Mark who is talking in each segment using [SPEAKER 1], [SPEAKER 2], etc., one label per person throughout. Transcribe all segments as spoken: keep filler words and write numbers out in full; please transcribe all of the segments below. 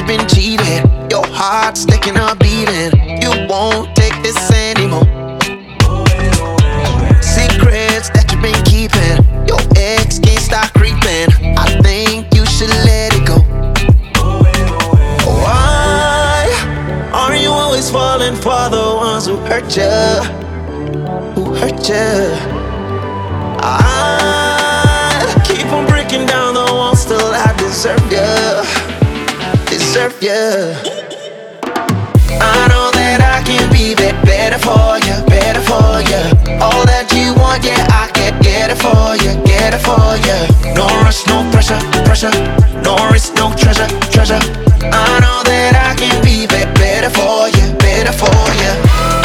[SPEAKER 1] you've been cheating. Your heart's taking a beating. You won't take this anymore. Secrets that you've been keeping. Your ex can't stop creeping. I think you should let it go. Why are you always falling for the ones who hurt you? Who hurt you? I keep on breaking down the walls till I deserve you. Deserve you. I know that I can be better for you, better for you. All that you want, yeah, I can get it for you, get it for you. No rush, no pressure, pressure. No risk, no treasure, treasure. I know that I can be better for you, better for you.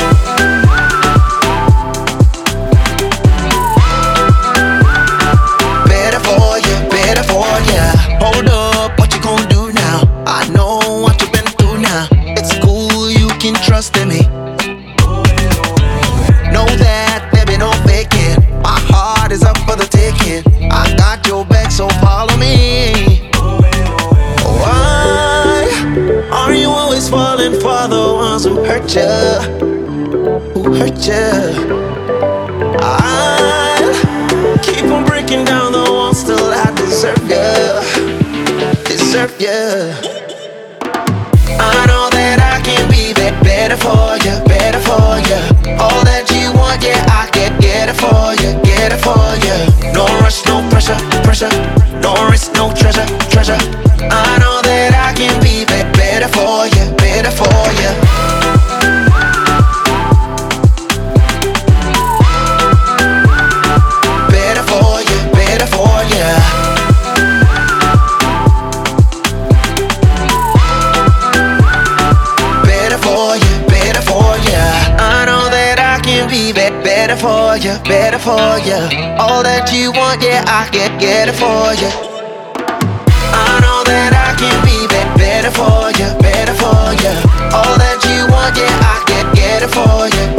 [SPEAKER 1] Better for you, better for you. Hold up, what you gonna do now? I know what you've been through now. It's cool, you can trust in me. Know that, baby, no faking. My heart is up for the taking. I got your back, so follow me. Why are you always falling for the ones who hurt you? Who hurt you? I keep on breaking down the walls till I deserve you. Deserve you. I know that I can be better for you, better for you. All that you want, yeah, I can get it for you, get it for you. No rush, no pressure, pressure. No risk, no treasure, treasure. I know that I can be better for you, better for you. Better for you, better for you. Better for you, better for you. I know that I can be better for you, better for you. All that you want, yeah, I can get it for you. I know that I can be better for you, better for you. All that you want, yeah, I can get it for you.